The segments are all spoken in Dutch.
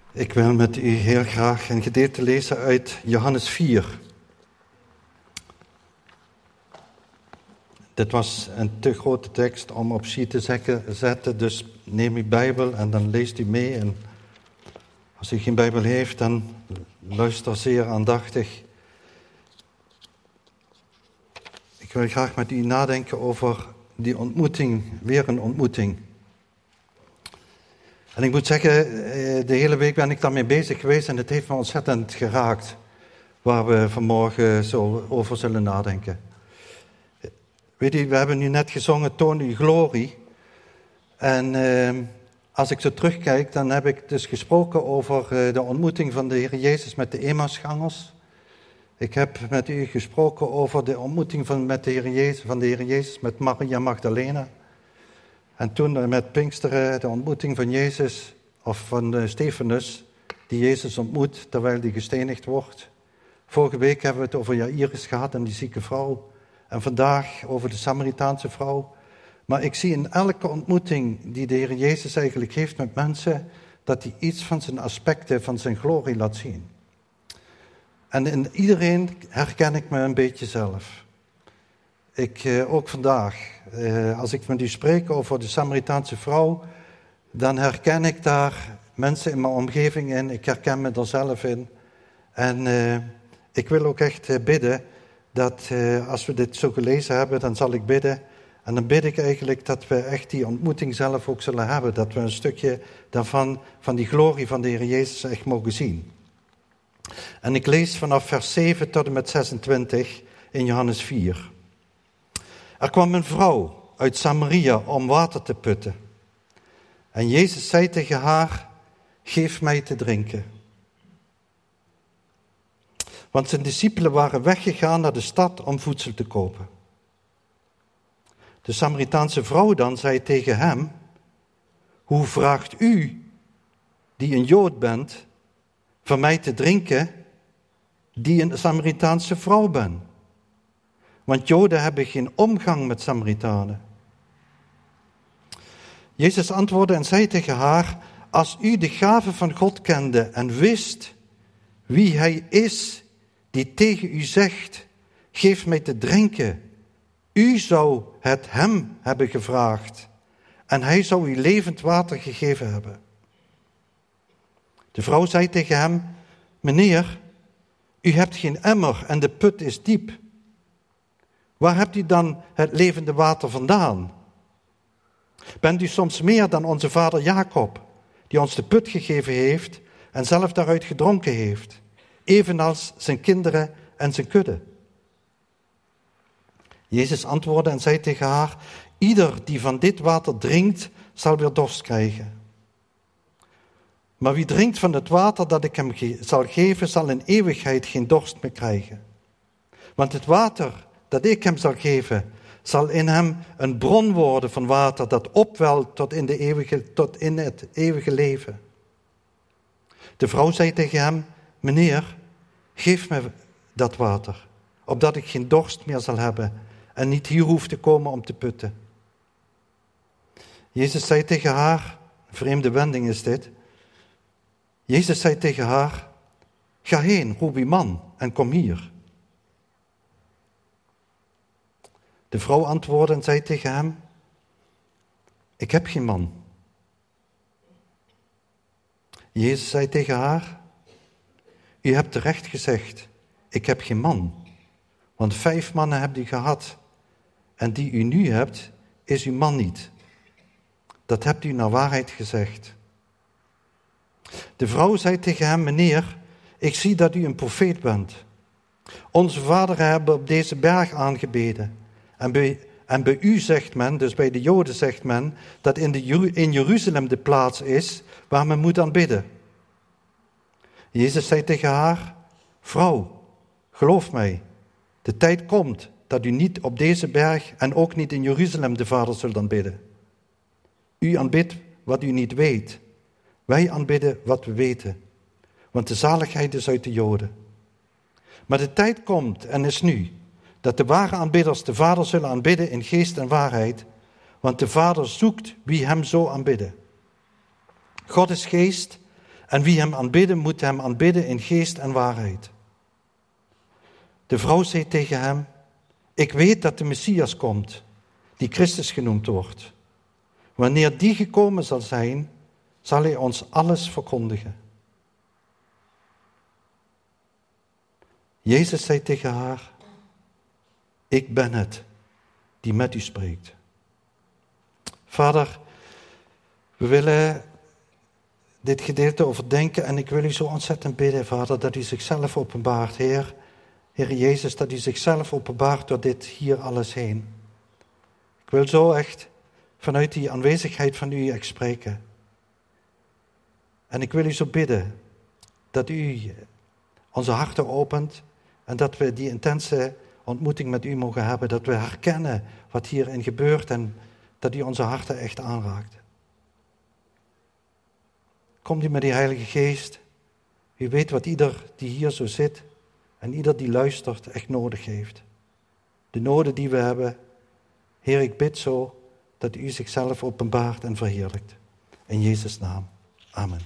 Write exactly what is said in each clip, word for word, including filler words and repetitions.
Ik wil met u heel graag een gedeelte lezen uit Johannes vier. Dit was een te grote tekst om op sheet te zetten, dus neem uw Bijbel en dan leest u mee. En als u geen Bijbel heeft, dan luister zeer aandachtig. Ik wil graag met u nadenken over die ontmoeting, weer een ontmoeting. En ik moet zeggen, de hele week ben ik daarmee bezig geweest en het heeft me ontzettend geraakt, waar we vanmorgen zo over zullen nadenken. Weet u, we hebben nu net gezongen, toon uw glorie. En eh, als ik zo terugkijk, dan heb ik dus gesproken over uh, de ontmoeting van de Heer Jezus met de Emmausgangers. Ik heb met u gesproken over de ontmoeting van, met de Heer Jezus, van de Heer Jezus met Maria Magdalena. En toen met Pinksteren de ontmoeting van Jezus, of van uh, Stefanus, die Jezus ontmoet terwijl hij gestenigd wordt. Vorige week hebben we het over Jairus gehad en die zieke vrouw. En vandaag over de Samaritaanse vrouw. Maar ik zie in elke ontmoeting die de Heer Jezus eigenlijk heeft met mensen, dat hij iets van zijn aspecten, van zijn glorie laat zien. En in iedereen herken ik me een beetje zelf. Ik, eh, ook vandaag, eh, als ik met u spreek over de Samaritaanse vrouw, dan herken ik daar mensen in mijn omgeving in. Ik herken me er zelf in. En eh, ik wil ook echt eh, bidden dat eh, als we dit zo gelezen hebben, dan zal ik bidden. En dan bid ik eigenlijk dat we echt die ontmoeting zelf ook zullen hebben. Dat we een stukje daarvan, van die glorie van de Heer Jezus echt mogen zien. En ik lees vanaf vers zeven tot en met zesentwintig in Johannes vier. Er kwam een vrouw uit Samaria om water te putten. En Jezus zei tegen haar, geef mij te drinken. Want zijn discipelen waren weggegaan naar de stad om voedsel te kopen. De Samaritaanse vrouw dan zei tegen hem, hoe vraagt u, die een Jood bent, van mij te drinken, die een Samaritaanse vrouw ben? Want Joden hebben geen omgang met Samaritanen. Jezus antwoordde en zei tegen haar, als u de gave van God kende en wist wie hij is, die tegen u zegt, geef mij te drinken. U zou het hem hebben gevraagd en hij zou u levend water gegeven hebben. De vrouw zei tegen hem, meneer, u hebt geen emmer en de put is diep. Waar hebt u dan het levende water vandaan? Bent u soms meer dan onze vader Jacob, die ons de put gegeven heeft en zelf daaruit gedronken heeft, evenals zijn kinderen en zijn kudde? Jezus antwoordde en zei tegen haar, ieder die van dit water drinkt, zal weer dorst krijgen. Maar wie drinkt van het water dat ik hem ge- zal geven, zal in eeuwigheid geen dorst meer krijgen. Want het water dat ik hem zal geven, zal in hem een bron worden van water dat opwelt tot in, de eeuwige, tot in het eeuwige leven. De vrouw zei tegen hem, meneer, geef me dat water, opdat ik geen dorst meer zal hebben en niet hier hoef te komen om te putten. Jezus zei tegen haar, een vreemde wending is dit. Jezus zei tegen haar, ga heen, roep uw man en kom hier. De vrouw antwoordde en zei tegen hem, ik heb geen man. Jezus zei tegen haar, u hebt terecht gezegd, ik heb geen man. Want vijf mannen hebt u gehad en die u nu hebt, is uw man niet. Dat hebt u naar waarheid gezegd. De vrouw zei tegen hem, meneer, ik zie dat u een profeet bent. Onze vaderen hebben op deze berg aangebeden. En bij, en bij u zegt men, dus bij de Joden zegt men, dat in, de, in Jeruzalem de plaats is waar men moet aanbidden. Jezus zei tegen haar, vrouw, geloof mij, de tijd komt dat u niet op deze berg en ook niet in Jeruzalem de Vader zult aanbidden. U aanbidt wat u niet weet. Wij aanbidden wat we weten. Want de zaligheid is uit de Joden. Maar de tijd komt en is nu, dat de ware aanbidders de Vader zullen aanbidden in geest en waarheid, want de Vader zoekt wie hem zo aanbidden. God is geest En wie hem aanbidden, moet hem aanbidden in geest en waarheid. De vrouw zei tegen hem, ik weet dat de Messias komt, die Christus genoemd wordt. Wanneer die gekomen zal zijn, zal hij ons alles verkondigen. Jezus zei tegen haar, ik ben het die met u spreekt. Vader, we willen dit gedeelte overdenken en ik wil u zo ontzettend bidden, Vader, dat u zichzelf openbaart, Heer. Heer Jezus, dat u zichzelf openbaart door dit hier alles heen. Ik wil zo echt vanuit die aanwezigheid van u echt spreken. En ik wil u zo bidden dat u onze harten opent en dat we die intense ontmoeting met u mogen hebben, dat we herkennen wat hierin gebeurt en dat u onze harten echt aanraakt. Komt u met die Heilige Geest. U weet wat ieder die hier zo zit en ieder die luistert echt nodig heeft. De noden die we hebben. Heer, ik bid zo dat u zichzelf openbaart en verheerlijkt. In Jezus' naam. Amen.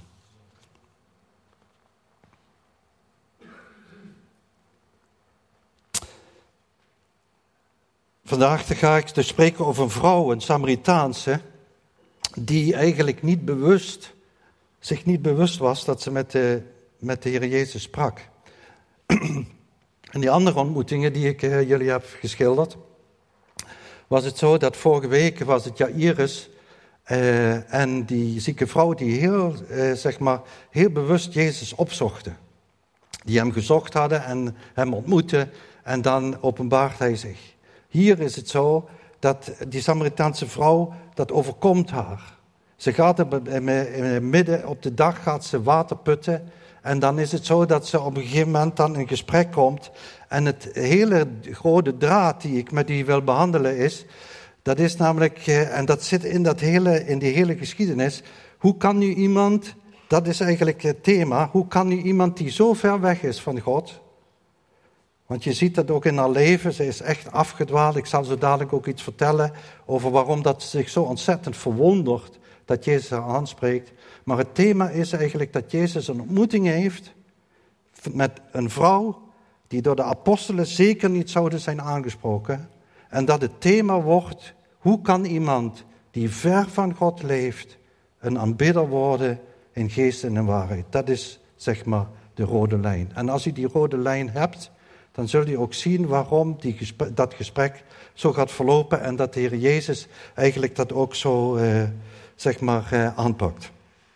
Vandaag ga ik dus spreken over een vrouw, een Samaritaanse, die eigenlijk niet bewust, zich niet bewust was dat ze met de, met de Heer Jezus sprak. En die andere ontmoetingen die ik uh, jullie heb geschilderd, was het zo dat vorige week was het Jairus uh, en die zieke vrouw die heel, uh, zeg maar, heel bewust Jezus opzochten. Die hem gezocht hadden en hem ontmoetten en dan openbaart hij zich. Hier is het zo dat die Samaritaanse vrouw, dat overkomt haar. Ze gaat midden op de dag gaat ze water putten. En dan is het zo dat ze op een gegeven moment dan in gesprek komt. En het hele grote draad die ik met u wil behandelen is, dat is namelijk, en dat zit in, dat hele, in die hele geschiedenis, hoe kan nu iemand, dat is eigenlijk het thema, hoe kan nu iemand die zo ver weg is van God, want je ziet dat ook in haar leven, ze is echt afgedwaald. Ik zal zo dadelijk ook iets vertellen over waarom dat ze zich zo ontzettend verwondert dat Jezus haar aanspreekt. Maar het thema is eigenlijk dat Jezus een ontmoeting heeft met een vrouw die door de apostelen zeker niet zouden zijn aangesproken. En dat het thema wordt, hoe kan iemand die ver van God leeft een aanbidder worden in geest en in waarheid. Dat is zeg maar de rode lijn. En als u die rode lijn hebt, dan zul je ook zien waarom die gesprek, dat gesprek zo gaat verlopen en dat de Heer Jezus eigenlijk dat ook zo uh, zeg maar uh, aanpakt.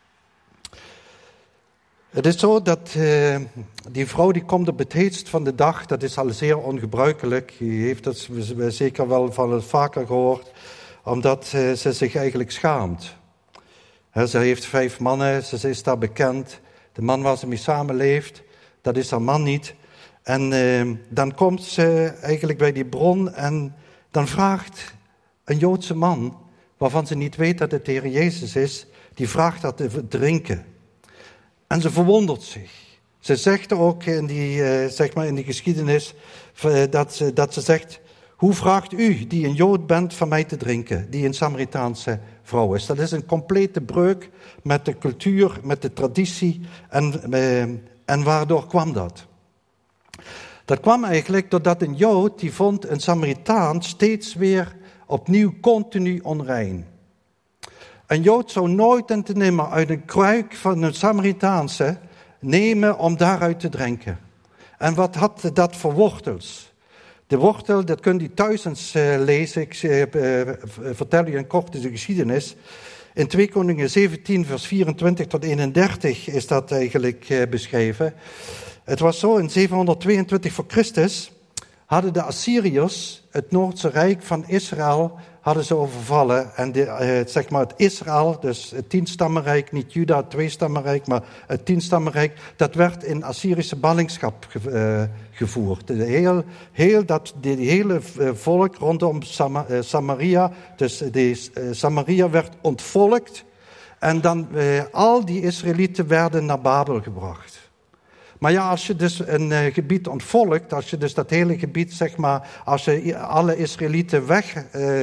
Het is zo dat uh, die vrouw die komt op het heetst van de dag, dat is al zeer ongebruikelijk. U heeft dat zeker wel van vaker gehoord, omdat uh, ze zich eigenlijk schaamt. He, ze heeft vijf mannen, ze is daar bekend. De man waar ze mee samenleeft, dat is haar man niet. En uh, dan komt ze eigenlijk bij die bron en dan vraagt een Joodse man, waarvan ze niet weet dat het de Heer Jezus is, die vraagt dat te drinken. En ze verwondert zich. Ze zegt ook in die, uh, zeg maar in die geschiedenis uh, dat, ze, dat ze zegt, hoe vraagt u, die een Jood bent, van mij te drinken, die een Samaritaanse vrouw is. Dat is een complete breuk met de cultuur, met de traditie en, uh, en waardoor kwam dat? Dat kwam eigenlijk doordat een Jood, die vond een Samaritaan steeds weer opnieuw continu onrein. Een Jood zou nooit en te nimmer uit een kruik van een Samaritaanse nemen om daaruit te drinken. En wat had dat voor wortels? De wortel, dat kunt u thuis eens uh, lezen. Ik uh, vertel u een korte geschiedenis. In twee Koningen zeventien, vers vierentwintig tot eenendertig is dat eigenlijk uh, beschreven. Het was zo, in zevenhonderdtweeëntwintig voor Christus hadden de Assyriërs het Noordse Rijk van Israël hadden ze overvallen. En de, uh, zeg maar het Israël, dus het tienstammenrijk, niet Juda, het tweestammenrijk, maar het tienstammenrijk, dat werd in Assyrische ballingschap ge, uh, gevoerd. De heel, heel, dat, de hele volk rondom Sama, uh, Samaria, dus de, uh, Samaria werd ontvolkt. En dan uh, al die Israëlieten werden naar Babel gebracht. Maar ja, als je dus een uh, gebied ontvolkt, als je dus dat hele gebied, zeg maar, als je alle Israëlieten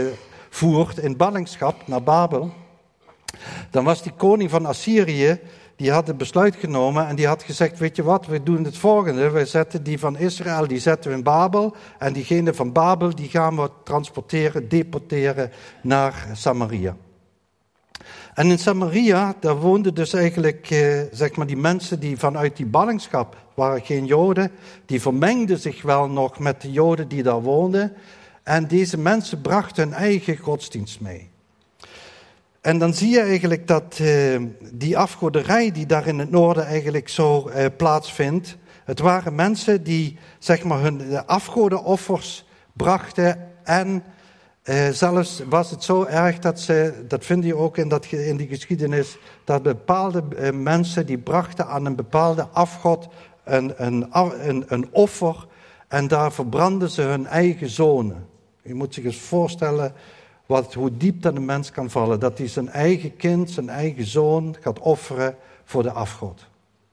wegvoert uh, in ballingschap naar Babel, dan was die koning van Assyrië, die had het besluit genomen en die had gezegd, weet je wat, we doen het volgende. We zetten die van Israël, die zetten we in Babel. En diegene van Babel, die gaan we transporteren, deporteren naar Samaria. En in Samaria, daar woonden dus eigenlijk, eh, zeg maar, die mensen die vanuit die ballingschap, waren geen Joden, die vermengden zich wel nog met de Joden die daar woonden. En deze mensen brachten hun eigen godsdienst mee. En dan zie je eigenlijk dat uh, die afgoderij die daar in het noorden eigenlijk zo uh, plaatsvindt. Het waren mensen die, zeg maar, hun afgodenoffers brachten. En uh, zelfs was het zo erg dat ze, dat vind je ook in, dat, in die geschiedenis, dat bepaalde uh, mensen die brachten aan een bepaalde afgod een, een, een, een offer. En daar verbrandden ze hun eigen zonen. Je moet zich eens voorstellen wat, hoe diep dat een mens kan vallen. Dat hij zijn eigen kind, zijn eigen zoon gaat offeren voor de afgod.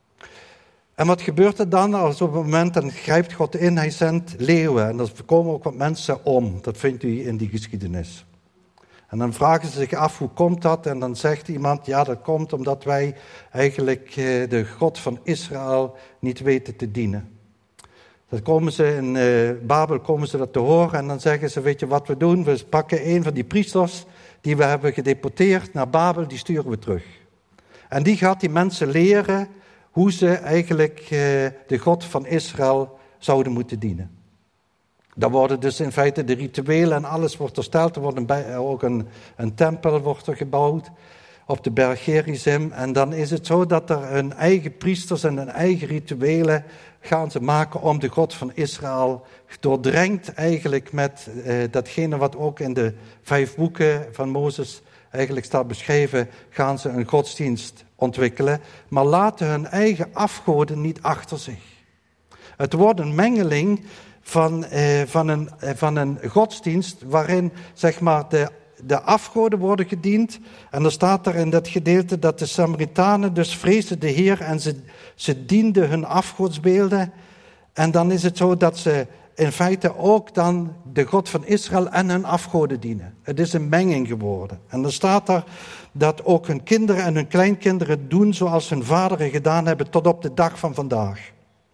En wat gebeurt er dan? Als op het moment, dan grijpt God in, hij zendt leeuwen. En er komen ook wat mensen om. Dat vindt u in die geschiedenis. En dan vragen ze zich af, hoe komt dat? En dan zegt iemand, ja, dat komt omdat wij eigenlijk de God van Israël niet weten te dienen. Dan komen ze in uh, Babel komen ze dat te horen en dan zeggen ze, weet je wat we doen? We pakken een van die priesters die we hebben gedeporteerd naar Babel, die sturen we terug. En die gaat die mensen leren hoe ze eigenlijk uh, de God van Israël zouden moeten dienen. Dan worden dus in feite de rituelen en alles wordt hersteld. Er wordt een bij, ook een, een tempel wordt er gebouwd op de berg Gerizim. En dan is het zo dat er hun eigen priesters en hun eigen rituelen gaan ze maken om de God van Israël, doordrenkt eigenlijk met eh, datgene wat ook in de vijf boeken van Mozes eigenlijk staat beschreven, gaan ze een godsdienst ontwikkelen, maar laten hun eigen afgoden niet achter zich. Het wordt een mengeling van, eh, van, een, eh, van een godsdienst waarin, zeg maar, de De afgoden worden gediend. En er staat er in dat gedeelte dat de Samaritanen dus vreesden de Heer en ze, ze dienden hun afgodsbeelden. En dan is het zo dat ze in feite ook dan de God van Israël en hun afgoden dienen. Het is een menging geworden. En dan staat er dat ook hun kinderen en hun kleinkinderen doen zoals hun vaderen gedaan hebben tot op de dag van vandaag.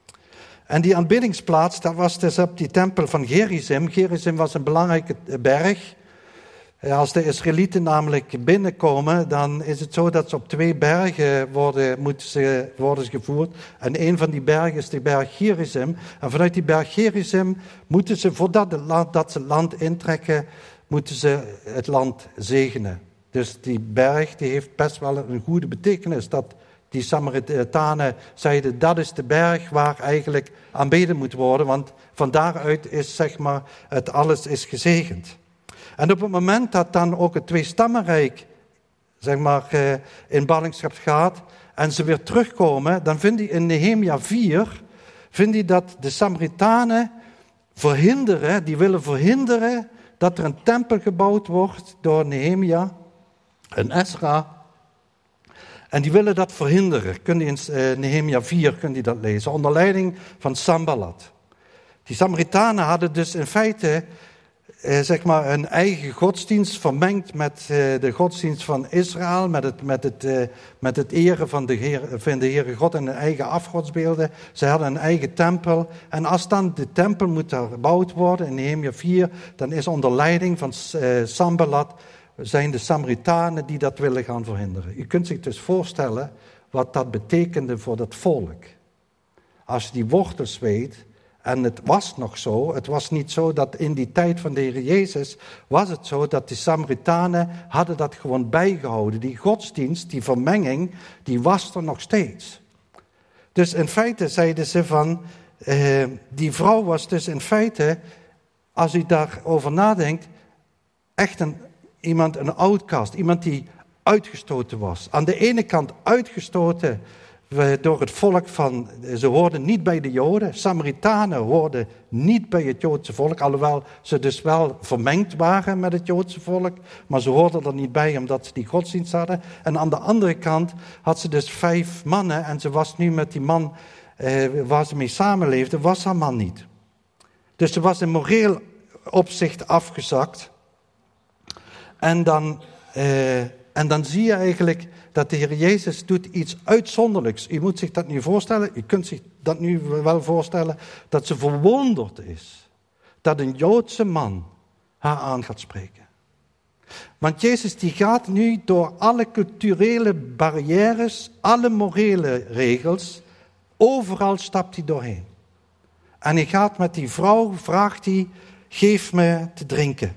En die aanbiddingsplaats, dat was dus op die tempel van Gerizim. Gerizim was een belangrijke berg. Als de Israëlieten namelijk binnenkomen, dan is het zo dat ze op twee bergen worden, moeten ze, worden ze gevoerd. En een van die bergen is de berg Gerizim. En vanuit die berg Gerizim moeten ze, voordat het land, dat ze het land intrekken, moeten ze het land zegenen. Dus die berg die heeft best wel een goede betekenis. Dat die Samaritanen zeiden, dat is de berg waar eigenlijk aanbeden moet worden. Want van daaruit is, zeg maar, het alles is gezegend. En op het moment dat dan ook het tweestammenrijk, zeg maar, in ballingschap gaat en ze weer terugkomen, dan vindt hij in Nehemia vier, vindt hij dat de Samaritanen verhinderen, die willen verhinderen dat er een tempel gebouwd wordt door Nehemia en Ezra. En die willen dat verhinderen. Kun je in Nehemia vier kun je dat lezen, onder leiding van Sanballat. Die Samaritanen hadden dus in feite Eh, zeg maar een eigen godsdienst vermengd met eh, de godsdienst van Israël, met het, met het, eh, met het eren van de, Heer, van de Heere God en hun eigen afgodsbeelden. Ze hadden een eigen tempel. En als dan de tempel moet gebouwd worden in Nehemia vier, dan is onder leiding van eh, Sanballat zijn de Samaritanen die dat willen gaan verhinderen. Je kunt zich dus voorstellen wat dat betekende voor dat volk. Als je die wortels weet. En het was nog zo, het was niet zo dat in die tijd van de Heer Jezus, was het zo dat de Samaritanen hadden dat gewoon bijgehouden. Die godsdienst, die vermenging, die was er nog steeds. Dus in feite zeiden ze van, eh, die vrouw was dus in feite, als u daarover nadenkt, echt een, iemand, een outcast, iemand die uitgestoten was. Aan de ene kant uitgestoten door het volk van, ze hoorden niet bij de Joden. Samaritanen hoorden niet bij het Joodse volk, alhoewel ze dus wel vermengd waren met het Joodse volk, maar ze hoorden er niet bij omdat ze die godsdienst hadden. En aan de andere kant had ze dus vijf mannen en ze was nu met die man eh, waar ze mee samenleefde, was haar man niet. Dus ze was in moreel opzicht afgezakt. En dan, eh, En dan zie je eigenlijk dat de Heer Jezus doet iets uitzonderlijks. U moet zich dat nu voorstellen, u kunt zich dat nu wel voorstellen, dat ze verwonderd is dat een Joodse man haar aan gaat spreken. Want Jezus die gaat nu door alle culturele barrières, alle morele regels, overal stapt hij doorheen. En hij gaat met die vrouw, vraagt hij, geef me te drinken.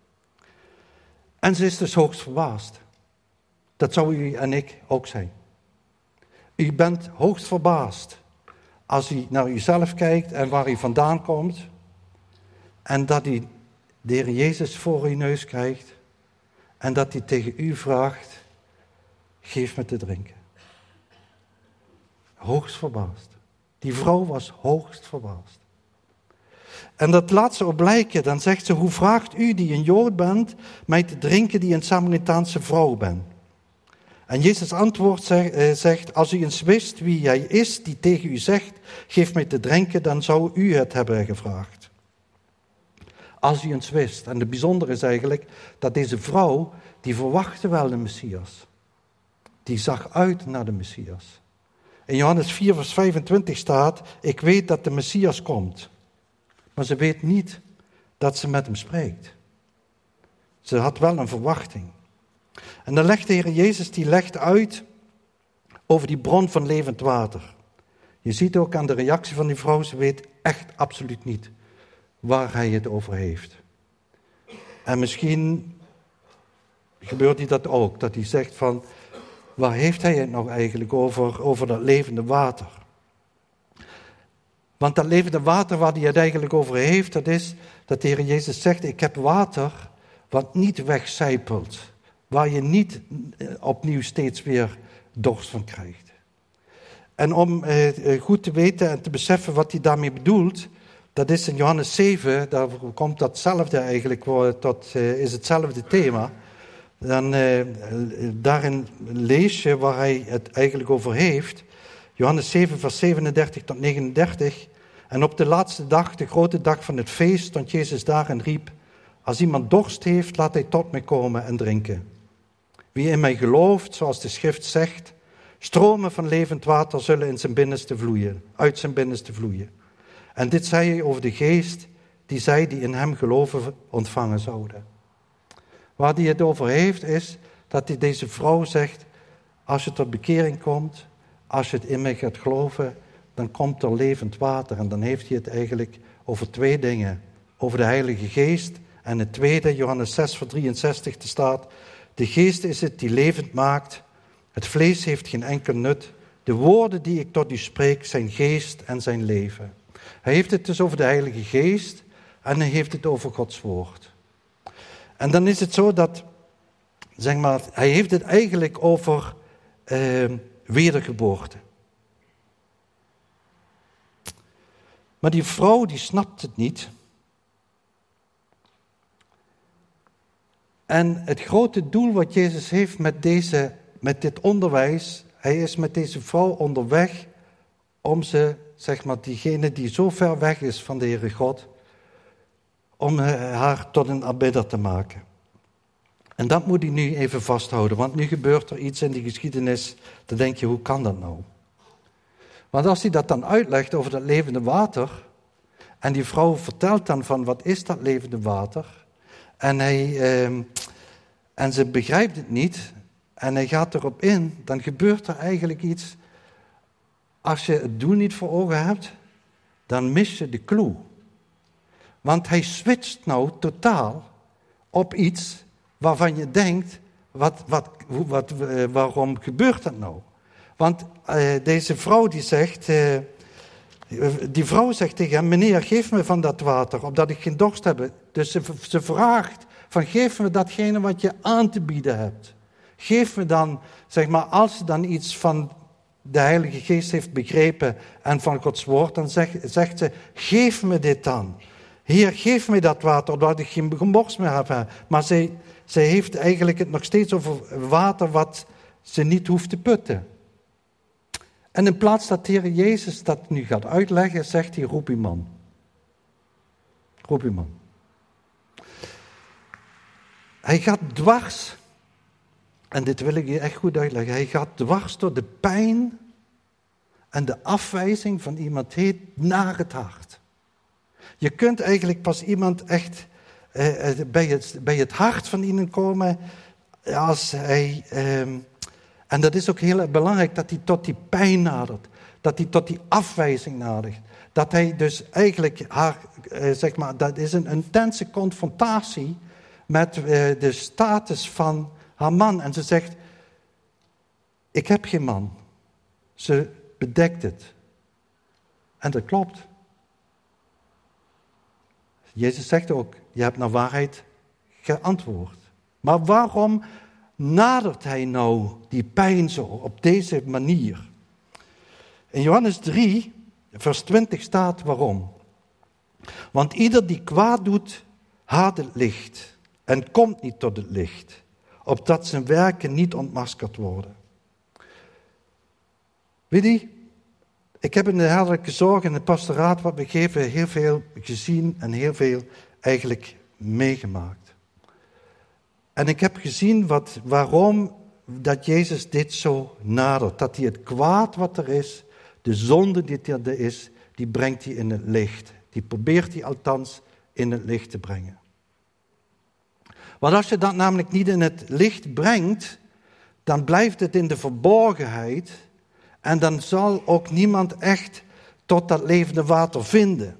En ze is dus hoogst verbaasd. Dat zou u en ik ook zijn. U bent hoogst verbaasd als u naar uzelf kijkt en waar u vandaan komt. En dat u de Heer Jezus voor uw neus krijgt. En dat hij tegen u vraagt, geef me te drinken. Hoogst verbaasd. Die vrouw was hoogst verbaasd. En dat laat ze op blijken. Dan zegt ze, hoe vraagt u die een Jood bent, mij te drinken die een Samaritaanse vrouw ben? En Jezus antwoordt zegt, als u eens wist wie hij is die tegen u zegt, geef mij te drinken, dan zou u het hebben gevraagd. Als u eens wist. En het bijzondere is eigenlijk dat deze vrouw, die verwachtte wel de Messias. Die zag uit naar de Messias. In Johannes vier vers vijfentwintig staat, ik weet dat de Messias komt. Maar ze weet niet dat ze met hem spreekt. Ze had wel een verwachting. En dan legt de Heer Jezus, die legt uit over die bron van levend water. Je ziet ook aan de reactie van die vrouw, ze weet echt absoluut niet waar hij het over heeft. En misschien gebeurt hij dat ook, dat hij zegt van, waar heeft hij het nou eigenlijk over, over dat levende water? Want dat levende water waar hij het eigenlijk over heeft, dat is dat de Heer Jezus zegt, ik heb water wat niet wegcijpelt, waar je niet opnieuw steeds weer dorst van krijgt. En om eh, goed te weten en te beseffen wat hij daarmee bedoelt, dat is in Johannes zeven, daar komt datzelfde eigenlijk, dat uh, is hetzelfde thema. Dan, uh, daarin lees je waar hij het eigenlijk over heeft. Johannes zeven, vers zevenendertig tot negenendertig. En op de laatste dag, de grote dag van het feest, stond Jezus daar en riep, als iemand dorst heeft, laat hij tot mij komen en drinken. Wie in mij gelooft, zoals de schrift zegt, stromen van levend water zullen in zijn binnenste vloeien, uit zijn binnenste vloeien. En dit zei hij over de geest die zij die in hem geloven ontvangen zouden. Waar hij het over heeft is dat hij deze vrouw zegt, als je tot bekering komt, als je het in mij gaat geloven, dan komt er levend water. En dan heeft hij het eigenlijk over twee dingen. Over de Heilige Geest en het tweede, Johannes zes vers drieënzestig, te staat, de geest is het die levend maakt, het vlees heeft geen enkel nut, de woorden die ik tot u spreek zijn geest en zijn leven. Hij heeft het dus over de Heilige Geest en hij heeft het over Gods woord. En dan is het zo dat, zeg maar, hij heeft het eigenlijk over eh, wedergeboorte. Maar die vrouw die snapt het niet. En het grote doel wat Jezus heeft met, deze, met dit onderwijs, hij is met deze vrouw onderweg om ze, zeg maar, diegene die zo ver weg is van de Heere God, om haar tot een aanbidder te maken. En dat moet hij nu even vasthouden, want nu gebeurt er iets in die geschiedenis, dan denk je, hoe kan dat nou? Want als hij dat dan uitlegt over dat levende water, en die vrouw vertelt dan van, wat is dat levende water? En, hij, eh, en ze begrijpt het niet, en hij gaat erop in, dan gebeurt er eigenlijk iets. Als je het doel niet voor ogen hebt, dan mis je de clue. Want hij switcht nou totaal op iets waarvan je denkt, wat, wat, wat, waarom gebeurt dat nou? Want uh, deze vrouw die zegt, uh, die vrouw zegt tegen hem, meneer, geef me van dat water, opdat ik geen dorst heb. Dus ze, ze vraagt, van geef me datgene wat je aan te bieden hebt. Geef me dan, zeg maar, als ze dan iets van de Heilige Geest heeft begrepen en van Gods woord, dan zegt, zegt ze, geef me dit dan. Heer, geef me dat water, opdat ik geen gemors meer heb. Maar zij, zij heeft eigenlijk het nog steeds over water wat ze niet hoeft te putten. En in plaats dat de Heer Jezus dat nu gaat uitleggen, zegt hij, roep uw man. Roep uw man. Hij gaat dwars en dit wil ik je echt goed uitleggen, hij gaat dwars door de pijn en de afwijzing van iemand heen naar het hart. Je kunt eigenlijk pas iemand echt eh, bij, het, bij het hart van iemand komen als hij... Eh, en dat is ook heel erg belangrijk, dat hij tot die pijn nadert. Dat hij tot die afwijzing nadert. Dat hij dus eigenlijk haar, eh, zeg maar, dat is een intense confrontatie met eh, de status van haar man. En ze zegt, ik heb geen man. Ze bedekt het. En dat klopt. Jezus zegt ook, je hebt naar waarheid geantwoord. Maar waarom nadert hij nou die pijn zo op deze manier? In Johannes drie, vers twintig staat waarom. Want ieder die kwaad doet, haat het licht en komt niet tot het licht, opdat zijn werken niet ontmaskerd worden. Weet je, ik heb in de herderlijke zorg en het pastoraat wat we geven heel veel gezien en heel veel eigenlijk meegemaakt. En ik heb gezien wat, waarom dat Jezus dit zo nadert. Dat hij het kwaad wat er is, de zonde die er is, die brengt hij in het licht. Die probeert hij althans in het licht te brengen. Want als je dat namelijk niet in het licht brengt, dan blijft het in de verborgenheid en dan zal ook niemand echt tot dat levende water vinden.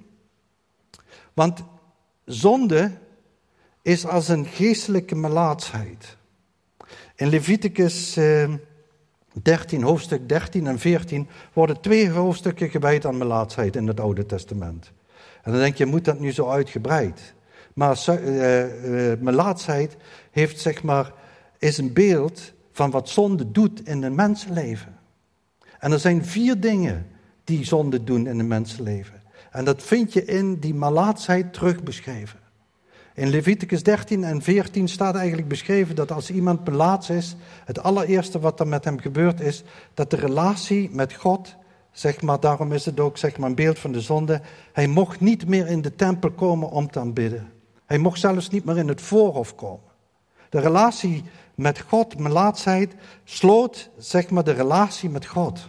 Want zonde is als een geestelijke melaatsheid. In Leviticus eh, dertien, hoofdstuk dertien en veertien worden twee hoofdstukken gewijd aan melaatsheid in het Oude Testament. En dan denk je, moet dat nu zo uitgebreid? Maar uh, uh, melaatsheid heeft, zeg maar, is een beeld van wat zonde doet in een mensenleven. En er zijn vier dingen die zonde doen in een mensenleven. En dat vind je in die melaatsheid terug beschreven. In Leviticus dertien en veertien staat eigenlijk beschreven dat als iemand melaats is, het allereerste wat er met hem gebeurt is dat de relatie met God, zeg maar, daarom is het ook, zeg maar, een beeld van de zonde, hij mocht niet meer in de tempel komen om te aanbidden. Hij mocht zelfs niet meer in het voorhof komen. De relatie met God, melaatsheid, sloot, zeg maar, de relatie met God.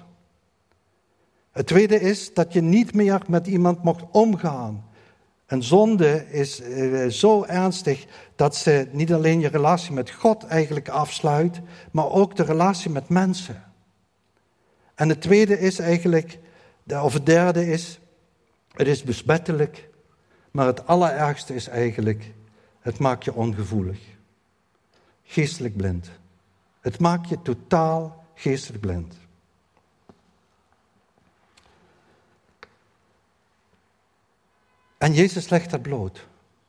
Het tweede is dat je niet meer met iemand mocht omgaan. Een zonde is uh, zo ernstig dat ze niet alleen je relatie met God eigenlijk afsluit, maar ook de relatie met mensen. En het tweede is eigenlijk, of het derde is, het is besmettelijk, maar het allerergste is eigenlijk, het maakt je ongevoelig. Geestelijk blind. Het maakt je totaal geestelijk blind. En Jezus legt dat bloot.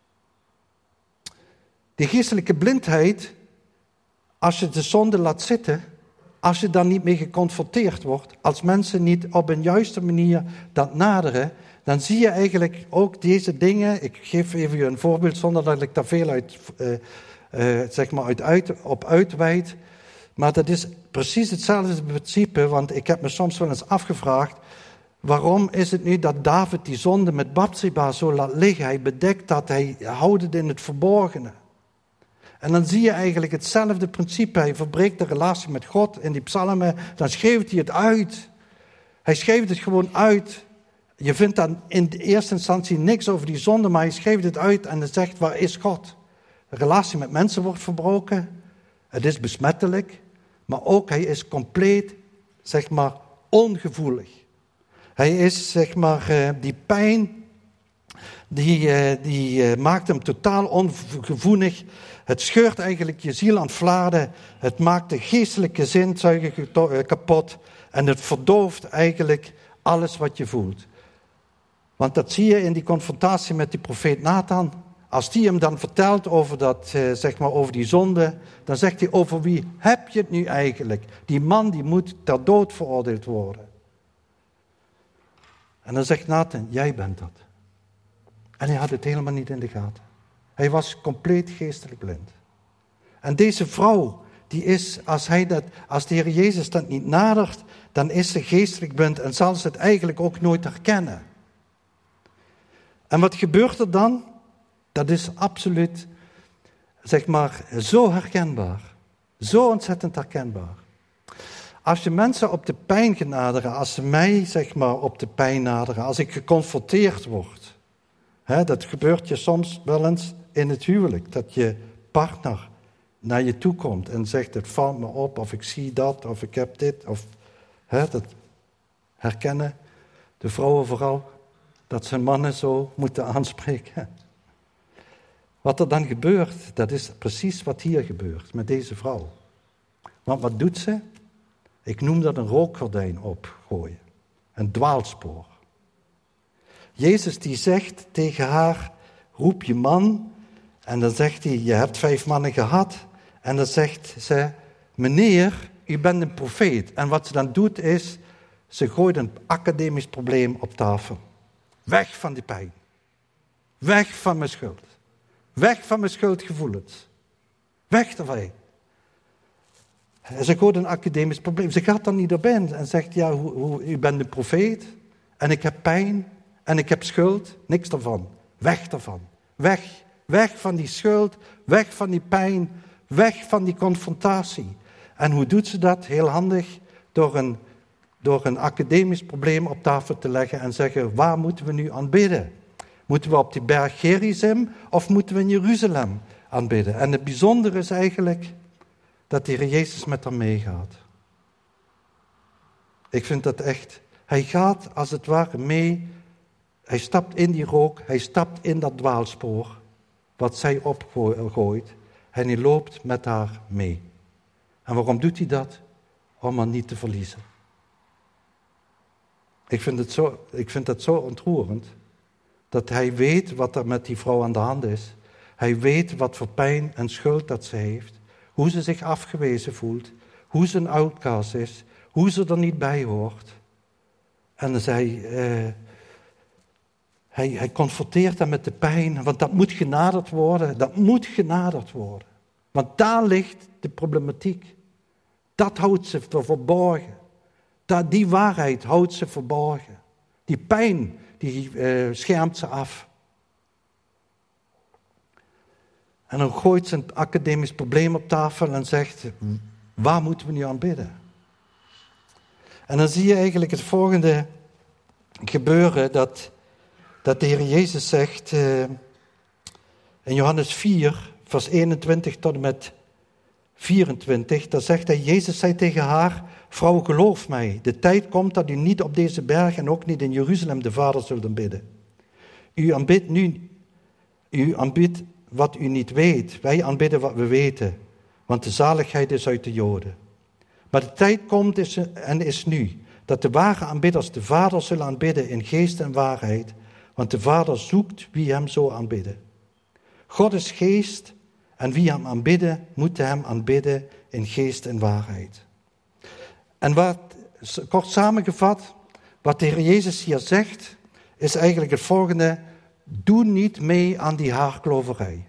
Die geestelijke blindheid, als je de zonde laat zitten, als je daar niet mee geconfronteerd wordt, als mensen niet op een juiste manier dat naderen, dan zie je eigenlijk ook deze dingen. Ik geef even een voorbeeld zonder dat ik daar veel uit, uh, uh, zeg maar uit, uit, op uitweid. Maar dat is precies hetzelfde principe, want ik heb me soms wel eens afgevraagd, waarom is het nu dat David die zonde met Bathseba zo laat liggen? Hij bedekt dat, hij houdt het in het verborgene. En dan zie je eigenlijk hetzelfde principe. Hij verbreekt de relatie met God in die psalmen, dan schreeuwt hij het uit. Hij schreeuwt het gewoon uit. Je vindt dan in de eerste instantie niks over die zonde, maar hij schreeuwt het uit en hij zegt, waar is God? De relatie met mensen wordt verbroken. Het is besmettelijk, maar ook hij is compleet, zeg maar, ongevoelig. Hij is, zeg maar, uh, die pijn, die, uh, die uh, maakt hem totaal ongevoelig. Het scheurt eigenlijk je ziel aan het fladen. Het maakt de geestelijke zintuigen kapot. En het verdooft eigenlijk alles wat je voelt. Want dat zie je in die confrontatie met die profeet Nathan. Als die hem dan vertelt over, dat, uh, zeg maar over die zonde, dan zegt hij, over wie heb je het nu eigenlijk? Die man die moet ter dood veroordeeld worden. En dan zegt Nathan, jij bent dat. En hij had het helemaal niet in de gaten. Hij was compleet geestelijk blind. En deze vrouw, die is, als, hij dat, als de Heer Jezus dat niet nadert, dan is ze geestelijk blind en zal ze het eigenlijk ook nooit herkennen. En wat gebeurt er dan? Dat is absoluut, zeg maar, zo herkenbaar. Zo ontzettend herkenbaar. Als je mensen op de pijn gaat naderen, als ze mij zeg maar op de pijn naderen, als ik geconfronteerd word. Hè, dat gebeurt je soms wel eens in het huwelijk, dat je partner naar je toe komt en zegt, het valt me op, of ik zie dat, of ik heb dit, of hè, dat herkennen de vrouwen vooral, dat ze mannen zo moeten aanspreken. Wat er dan gebeurt, dat is precies wat hier gebeurt met deze vrouw. Want wat doet ze? Ik noem dat een rookgordijn opgooien, een dwaalspoor. Jezus die zegt tegen haar, roep je man. En dan zegt hij, je hebt vijf mannen gehad. En dan zegt ze, meneer, u bent een profeet. En wat ze dan doet is, ze gooit een academisch probleem op tafel. Weg van die pijn. Weg van mijn schuld. Weg van mijn schuldgevoelens. Weg ervan. Ze gooit een academisch probleem. Ze gaat dan niet op in en zegt, ja, hoe, hoe, u bent een profeet. En ik heb pijn. En ik heb schuld. Niks daarvan. Weg daarvan. Weg. Weg van die schuld. Weg van die pijn. Weg van die confrontatie. En hoe doet ze dat? Heel handig. Door een, door een academisch probleem op tafel te leggen en zeggen, waar moeten we nu aanbidden? Moeten we op die berg Gerizim of moeten we in Jeruzalem aanbidden? En het bijzondere is eigenlijk dat de Heer Jezus met haar meegaat. Ik vind dat echt. Hij gaat als het ware mee. Hij stapt in die rook. Hij stapt in dat dwaalspoor. Wat zij opgooit. En hij loopt met haar mee. En waarom doet hij dat? Om haar niet te verliezen. Ik vind het zo, ik vind dat zo ontroerend. Dat hij weet wat er met die vrouw aan de hand is. Hij weet wat voor pijn en schuld dat ze heeft. Hoe ze zich afgewezen voelt. Hoe ze een outcast is. Hoe ze er niet bij hoort. En dan zei uh, hij, hij confronteert haar met de pijn. Want dat moet genaderd worden. Dat moet genaderd worden. Want daar ligt de problematiek. Dat houdt ze verborgen. Dat, die waarheid houdt ze verborgen. Die pijn, die uh, schermt ze af. En dan gooit ze een academisch probleem op tafel en zegt, waar moeten we nu aan bidden? En dan zie je eigenlijk het volgende gebeuren, dat, dat de Heer Jezus zegt uh, in Johannes vier, vers eenentwintig tot en met vierentwintig, daar zegt hij, Jezus zei tegen haar, vrouw, geloof mij, de tijd komt dat u niet op deze berg en ook niet in Jeruzalem de Vader zult aanbidden. U aanbidt nu, u aanbidt wat u niet weet, wij aanbidden wat we weten, want de zaligheid is uit de Joden. Maar de tijd komt is, en is nu, dat de ware aanbidders de Vader zullen aanbidden in geest en waarheid, want de Vader zoekt wie hem zo aanbidden. God is geest en wie hem aanbidden, moeten hem aanbidden in geest en waarheid. En wat, kort samengevat, wat de Heer Jezus hier zegt, is eigenlijk het volgende. Doe niet mee aan die haarkloverij.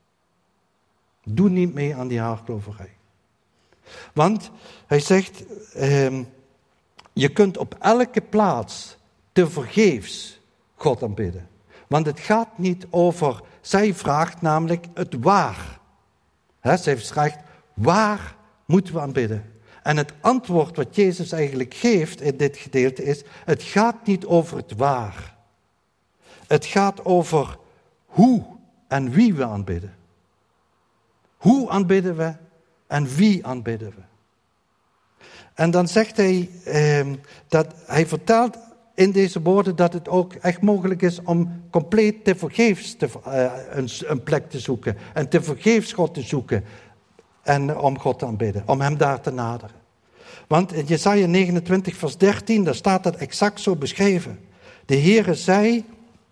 Doe niet mee aan die haarkloverij. Want hij zegt, eh, je kunt op elke plaats tevergeefs God aanbidden. Want het gaat niet over, zij vraagt namelijk het waar. He, zij vraagt, waar moeten we aanbidden? En het antwoord wat Jezus eigenlijk geeft in dit gedeelte is, het gaat niet over het waar. Het gaat over hoe en wie we aanbidden. Hoe aanbidden we en wie aanbidden we? En dan zegt hij, eh, dat hij vertelt in deze woorden dat het ook echt mogelijk is om compleet tevergeefs te, uh, een, een plek te zoeken. En tevergeefs God te zoeken. En om God te aanbidden, om hem daar te naderen. Want in Jesaja negenentwintig vers dertien, daar staat dat exact zo beschreven. De Heere zei,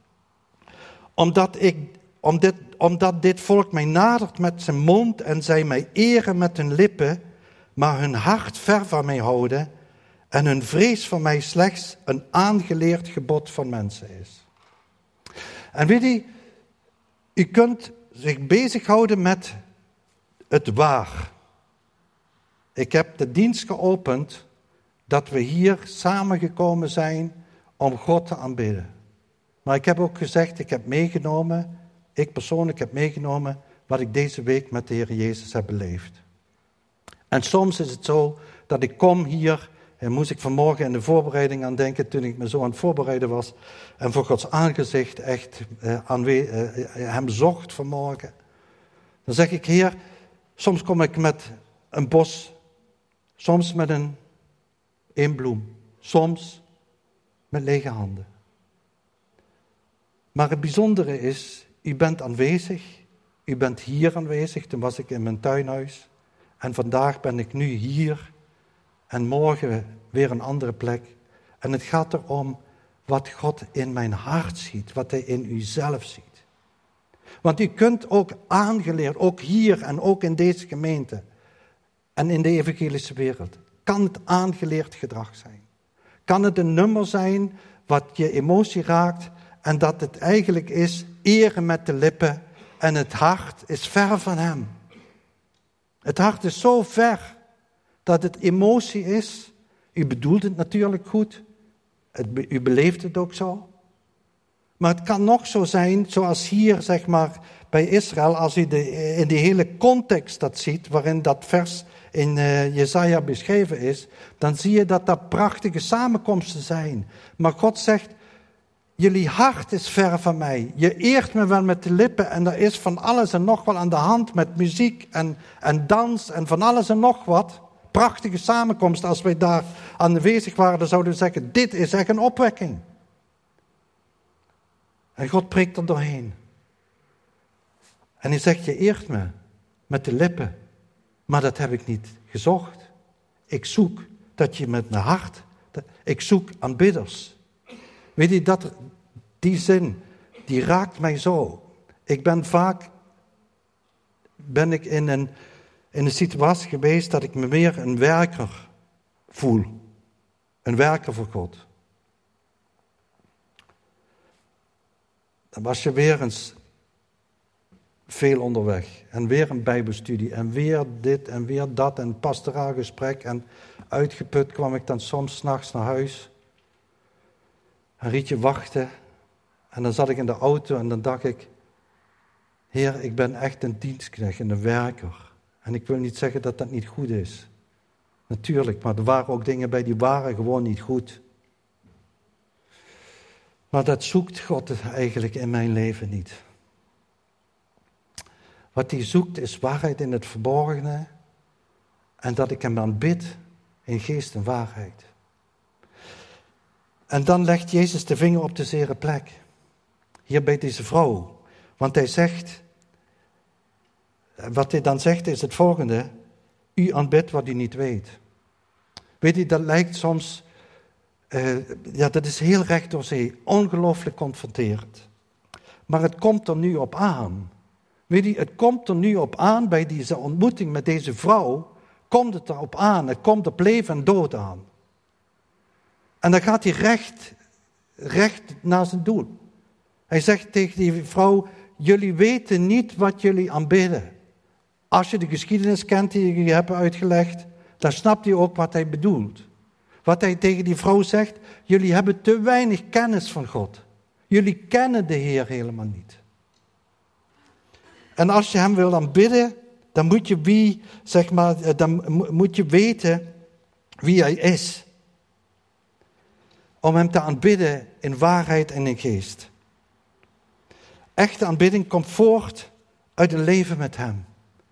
omdat, ik, om dit, omdat dit volk mij nadert met zijn mond en zij mij eren met hun lippen, maar hun hart ver van mij houden en hun vrees van mij slechts een aangeleerd gebod van mensen is. En weet u, u kunt zich bezighouden met het waar. Ik heb de dienst geopend dat we hier samengekomen zijn om God te aanbidden. Maar ik heb ook gezegd, ik heb meegenomen, ik persoonlijk heb meegenomen wat ik deze week met de Heer Jezus heb beleefd. En soms is het zo dat ik kom hier, en moest ik vanmorgen in de voorbereiding aan denken, toen ik me zo aan het voorbereiden was, en voor Gods aangezicht echt eh, aanwe- eh, hem zocht vanmorgen. Dan zeg ik, Heer, soms kom ik met een bos, soms met een één bloem, soms met lege handen. Maar het bijzondere is, u bent aanwezig, u bent hier aanwezig, toen was ik in mijn tuinhuis. En vandaag ben ik nu hier en morgen weer een andere plek. En het gaat erom wat God in mijn hart ziet, wat hij in u zelf ziet. Want u kunt ook aangeleerd, ook hier en ook in deze gemeente en in de evangelische wereld, kan het aangeleerd gedrag zijn. Kan het een nummer zijn wat je emotie raakt en dat het eigenlijk is eren met de lippen en het hart is ver van hem. Het hart is zo ver dat het emotie is. U bedoelt het natuurlijk goed. Het, u beleeft het ook zo. Maar het kan nog zo zijn, zoals hier zeg maar bij Israël, als u de, in die hele context dat ziet, waarin dat vers in uh, Jesaja beschreven is, dan zie je dat dat prachtige samenkomsten zijn. Maar God zegt, jullie hart is ver van mij. Je eert me wel met de lippen en er is van alles en nog wel aan de hand met muziek en, en dans en van alles en nog wat. Prachtige samenkomst. Als wij daar aanwezig waren, dan zouden we zeggen, dit is echt een opwekking. En God preekt er doorheen. En hij zegt, je eert me met de lippen, maar dat heb ik niet gezocht. Ik zoek dat je met mijn hart, ik zoek aanbidders. Weet je, dat, die zin, die raakt mij zo. Ik ben vaak, ben ik in een, in een situatie geweest dat ik me meer een werker voel. Een werker voor God. Dan was je weer eens veel onderweg. En weer een bijbelstudie. En weer dit en weer dat. En pastoraal gesprek. En uitgeput kwam ik dan soms 's nachts naar huis. En Rietje wachtte. En dan zat ik in de auto en dan dacht ik, Heer, ik ben echt een dienstknecht en een werker. En ik wil niet zeggen dat dat niet goed is. Natuurlijk, maar er waren ook dingen bij die waren gewoon niet goed. Maar dat zoekt God eigenlijk in mijn leven niet. Wat hij zoekt is waarheid in het verborgene en dat ik hem aanbid in geest en waarheid. En dan legt Jezus de vinger op de zere plek. Hier bij deze vrouw. Want hij zegt, wat hij dan zegt is het volgende. U aanbidt wat u niet weet. Weet je, dat lijkt soms, uh, ja dat is heel recht door zee. Ongelooflijk confronterend. Maar het komt er nu op aan. Weet je, het komt er nu op aan bij deze ontmoeting met deze vrouw. Komt het erop aan. Het komt op leven en dood aan. En dan gaat hij recht, recht naar zijn doel. Hij zegt tegen die vrouw, jullie weten niet wat jullie aanbidden. Als je de geschiedenis kent die ik je heb uitgelegd, dan snapt hij ook wat hij bedoelt. Wat hij tegen die vrouw zegt, jullie hebben te weinig kennis van God. Jullie kennen de Heer helemaal niet. En als je hem wil aanbidden, dan moet je, wie, zeg maar, dan moet je weten wie hij is. Om hem te aanbidden in waarheid en in geest. Echte aanbidding komt voort uit een leven met hem.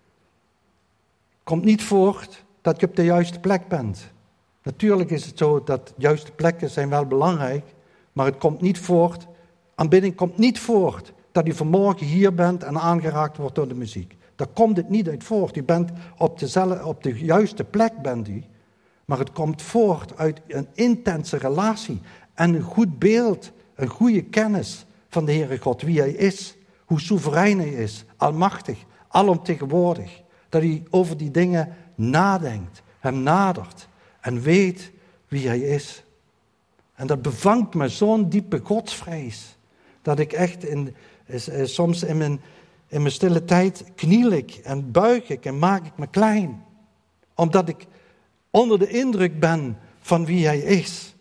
Komt niet voort dat je op de juiste plek bent. Natuurlijk is het zo dat juiste plekken zijn wel belangrijk, maar het komt niet voort. Aanbidding komt niet voort dat u vanmorgen hier bent en aangeraakt wordt door de muziek. Daar komt het niet uit voort. U bent op, dezelfde, op de juiste plek bent u. Maar het komt voort uit een intense relatie en een goed beeld, een goede kennis van de Heere God, wie hij is, hoe soeverein hij is, almachtig, alomtegenwoordig. Dat hij over die dingen nadenkt, hem nadert en weet wie hij is. En dat bevangt me zo'n diepe godsvrees, dat ik echt in, soms in mijn, in mijn stille tijd kniel ik en buig ik en maak ik me klein. Omdat ik onder de indruk ben van wie hij is.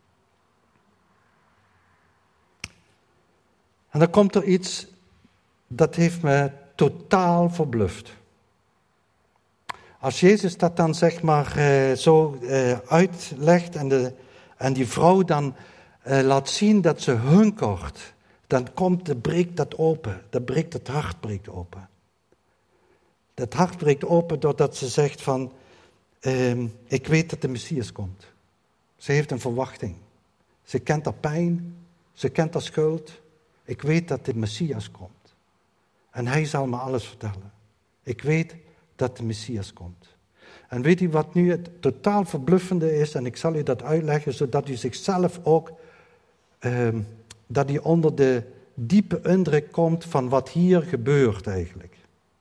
En dan komt er iets dat heeft me totaal verbluft. Als Jezus dat dan zeg maar uh, zo uh, uitlegt en, de, en die vrouw dan uh, laat zien dat ze hunkert, dan komt, de, breekt dat open. Dat breekt het hart breekt open. Dat hart breekt open doordat ze zegt van, uh, ik weet dat de Messias komt. Ze heeft een verwachting. Ze kent haar pijn, ze kent haar schuld. Ik weet dat de Messias komt. En hij zal me alles vertellen. Ik weet dat de Messias komt. En weet u wat nu het totaal verbluffende is? En ik zal u dat uitleggen, zodat u zichzelf ook, uh, dat u onder de diepe indruk komt van wat hier gebeurt eigenlijk.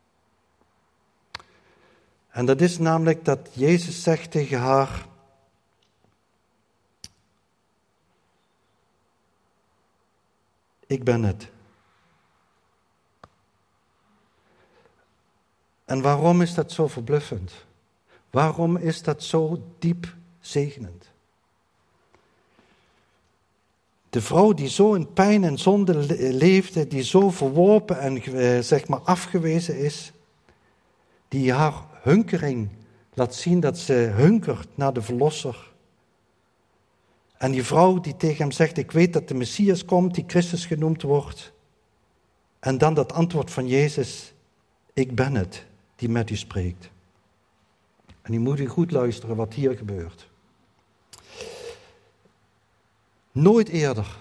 En dat is namelijk dat Jezus zegt tegen haar, ik ben het. En waarom is dat zo verbluffend? Waarom is dat zo diep zegenend? De vrouw die zo in pijn en zonde leefde, die zo verworpen en eh, zeg maar afgewezen is, die haar hunkering laat zien dat ze hunkert naar de Verlosser. En die vrouw die tegen hem zegt, ik weet dat de Messias komt, die Christus genoemd wordt. En dan dat antwoord van Jezus, ik ben het die met u spreekt. En u moet u goed luisteren wat hier gebeurt. Nooit eerder,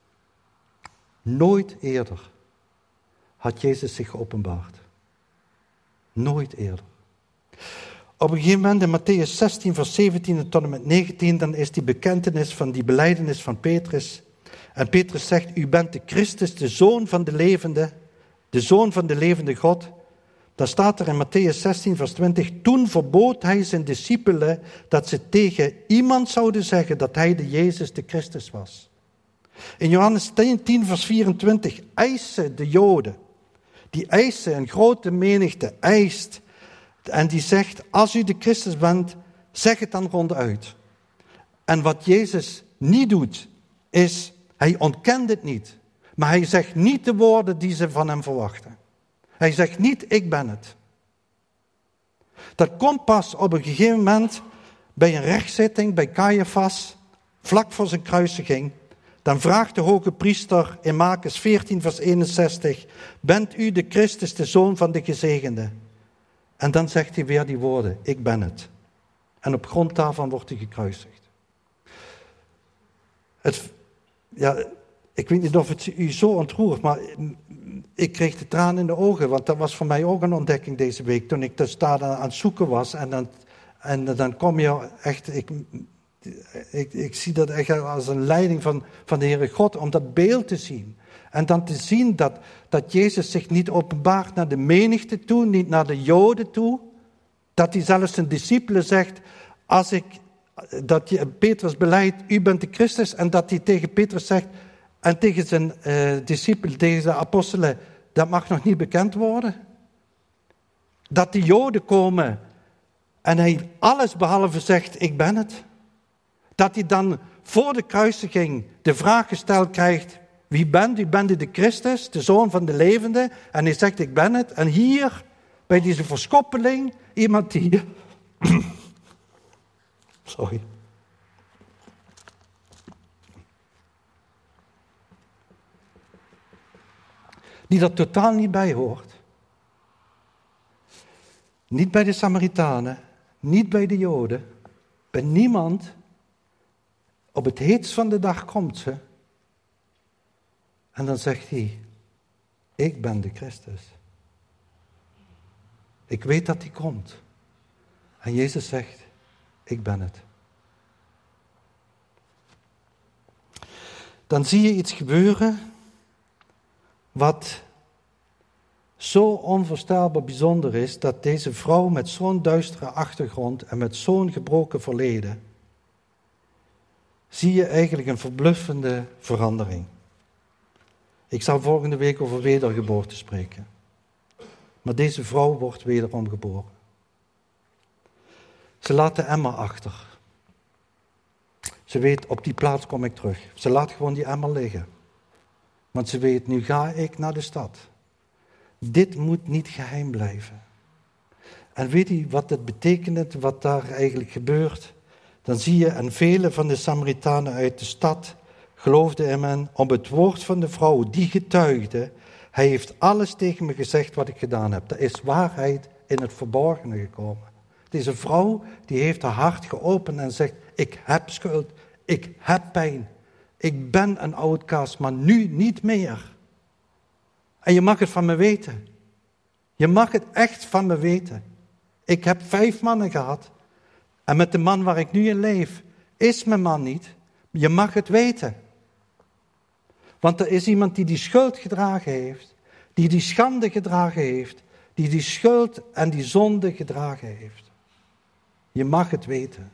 nooit eerder had Jezus zich geopenbaard. Nooit eerder. Op een gegeven moment in Mattheüs zestien, vers zeventien tot en met negentien, dan is die bekentenis van die belijdenis van Petrus. En Petrus zegt, u bent de Christus, de Zoon van de levende, de Zoon van de levende God. Dan staat er in Mattheüs zestien, vers twintig, toen verbood hij zijn discipelen dat ze tegen iemand zouden zeggen dat hij de Jezus, de Christus was. In Johannes tien, vers vierentwintig, eisen de Joden, die eisen, een grote menigte eist, en die zegt, als u de Christus bent, zeg het dan ronduit. En wat Jezus niet doet, is, hij ontkent het niet. Maar hij zegt niet de woorden die ze van hem verwachten. Hij zegt niet, ik ben het. Dat komt pas op een gegeven moment bij een rechtszitting, bij Caiaphas, vlak voor zijn kruisiging. Dan vraagt de hoge priester in Markus veertien, vers eenenzestig, bent u de Christus, de Zoon van de Gezegende? En dan zegt hij weer die woorden, ik ben het. En op grond daarvan wordt hij gekruisigd. Het, ja, ik weet niet of het u zo ontroert, maar ik kreeg de tranen in de ogen, want dat was voor mij ook een ontdekking deze week, toen ik dus daar aan het zoeken was. En dan, en dan kom je echt, ik, ik, ik zie dat echt als een leiding van, van de Heere God, om dat beeld te zien. En dan te zien dat, dat Jezus zich niet openbaart naar de menigte toe, niet naar de Joden toe. Dat hij zelfs zijn discipelen zegt, als ik, dat je, Petrus beleidt, u bent de Christus. En dat hij tegen Petrus zegt, en tegen zijn uh, discipelen, tegen zijn apostelen, dat mag nog niet bekend worden. Dat de Joden komen en hij alles behalve zegt, ik ben het. Dat hij dan voor de kruisiging de vraag gesteld krijgt, wie bent u? Bent u de Christus, de Zoon van de levende? En hij zegt, ik ben het. En hier, bij deze verschoppeling, iemand die... Sorry. Die er totaal niet bij hoort. Niet bij de Samaritanen, niet bij de Joden, bij niemand. Op het heetst van de dag komt ze. En dan zegt hij, ik ben de Christus. Ik weet dat hij komt. En Jezus zegt, ik ben het. Dan zie je iets gebeuren wat zo onvoorstelbaar bijzonder is, dat deze vrouw met zo'n duistere achtergrond en met zo'n gebroken verleden, zie je eigenlijk een verbluffende verandering. Ik zal volgende week over wedergeboorte spreken. Maar deze vrouw wordt wederom geboren. Ze laat de emmer achter. Ze weet, op die plaats kom ik terug. Ze laat gewoon die emmer liggen. Want ze weet, nu ga ik naar de stad. Dit moet niet geheim blijven. En weet je wat het betekent, wat daar eigenlijk gebeurt? Dan zie je, en vele van de Samaritanen uit de stad geloofden in hem om het woord van de vrouw, die getuigde, hij heeft alles tegen me gezegd wat ik gedaan heb. Er is waarheid in het verborgene gekomen. Deze vrouw, die heeft haar hart geopend en zegt, ik heb schuld, ik heb pijn, ik ben een outcast, maar nu niet meer. En je mag het van me weten. Je mag het echt van me weten. Ik heb vijf mannen gehad. En met de man waar ik nu in leef, is mijn man niet. Je mag het weten. Want er is iemand die die schuld gedragen heeft. Die die schande gedragen heeft. Die die schuld en die zonde gedragen heeft. Je mag het weten.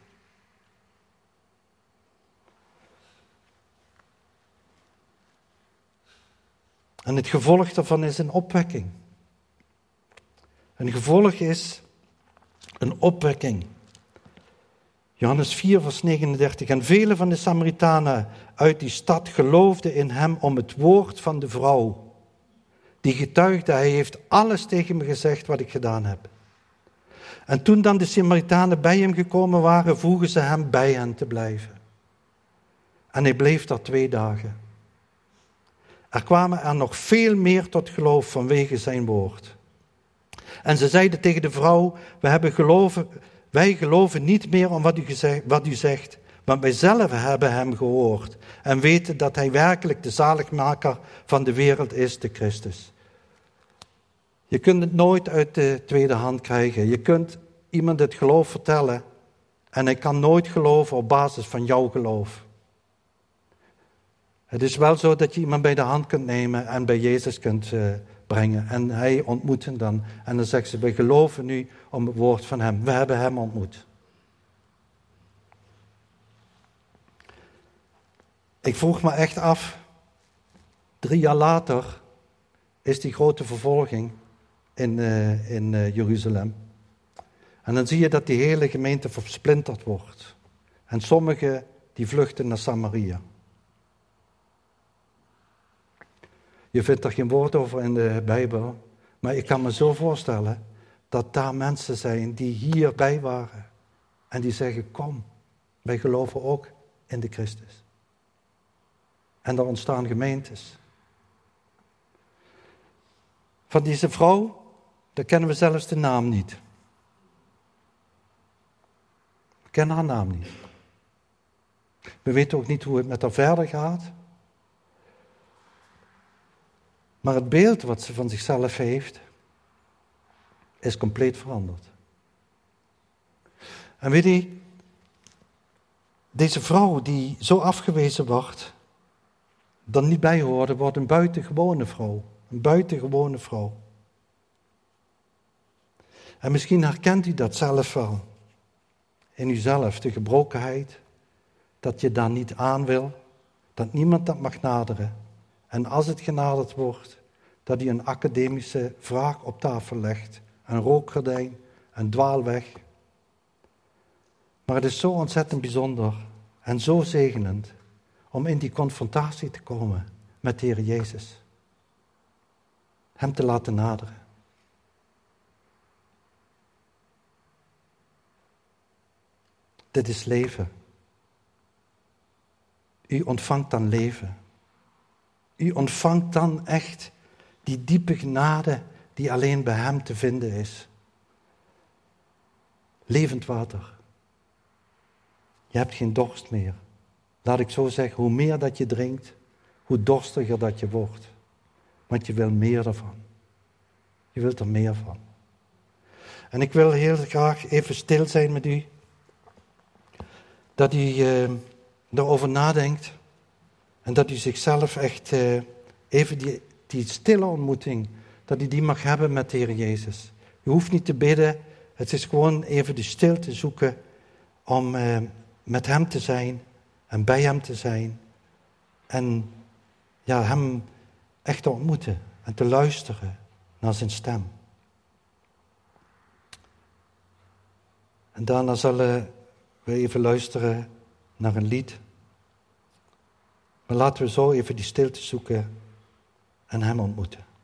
En het gevolg daarvan is een opwekking. Een gevolg is een opwekking. Johannes vier, vers negenendertig. En vele van de Samaritanen uit die stad geloofden in hem om het woord van de vrouw. Die getuigde, hij heeft alles tegen me gezegd wat ik gedaan heb. En toen dan de Samaritanen bij hem gekomen waren, vroegen ze hem bij hen te blijven. En hij bleef daar twee dagen. Er kwamen er nog veel meer tot geloof vanwege zijn woord. En ze zeiden tegen de vrouw, we hebben geloven, wij geloven niet meer om wat u, gezegd, wat u zegt, want wij zelf hebben hem gehoord en weten dat hij werkelijk de zaligmaker van de wereld is, de Christus. Je kunt het nooit uit de tweede hand krijgen. Je kunt iemand het geloof vertellen en hij kan nooit geloven op basis van jouw geloof. Het is wel zo dat je iemand bij de hand kunt nemen en bij Jezus kunt uh, brengen. En hij ontmoet hem dan. En dan zegt ze, we geloven nu om het woord van hem. We hebben hem ontmoet. Ik vroeg me echt af, drie jaar later is die grote vervolging in, uh, in uh, Jeruzalem. En dan zie je dat die hele gemeente versplinterd wordt. En sommigen die vluchten naar Samaria. Je vindt er geen woord over in de Bijbel, maar ik kan me zo voorstellen dat daar mensen zijn die hierbij waren en die zeggen, kom, wij geloven ook in de Christus. En er ontstaan gemeentes. Van deze vrouw, daar kennen we zelfs de naam niet. We kennen haar naam niet. We weten ook niet hoe het met haar verder gaat. Maar het beeld wat ze van zichzelf heeft, is compleet veranderd. En weet je, deze vrouw die zo afgewezen wordt, dan niet bij hoorde, wordt een buitengewone vrouw. Een buitengewone vrouw. En misschien herkent u dat zelf wel. In uzelf, de gebrokenheid, dat je daar niet aan wil, dat niemand dat mag naderen. En als het genaderd wordt, dat hij een academische vraag op tafel legt, een rookgordijn, een dwaalweg. Maar het is zo ontzettend bijzonder en zo zegenend om in die confrontatie te komen met de Heer Jezus. Hem te laten naderen. Dit is leven. U ontvangt dan leven. U ontvangt dan echt die diepe genade die alleen bij hem te vinden is. Levend water. Je hebt geen dorst meer. Laat ik zo zeggen, hoe meer dat je drinkt, hoe dorstiger dat je wordt. Want je wil meer ervan. Je wilt er meer van. En ik wil heel graag even stil zijn met u. Dat u uh, erover nadenkt. En dat u zichzelf echt uh, even die, die stille ontmoeting, dat u die mag hebben met de Heer Jezus. U hoeft niet te bidden. Het is gewoon even de stilte zoeken om uh, met hem te zijn en bij hem te zijn. En ja, hem echt te ontmoeten en te luisteren naar zijn stem. En daarna zullen we even luisteren naar een lied. Maar laten we zo even die stilte zoeken en hem ontmoeten.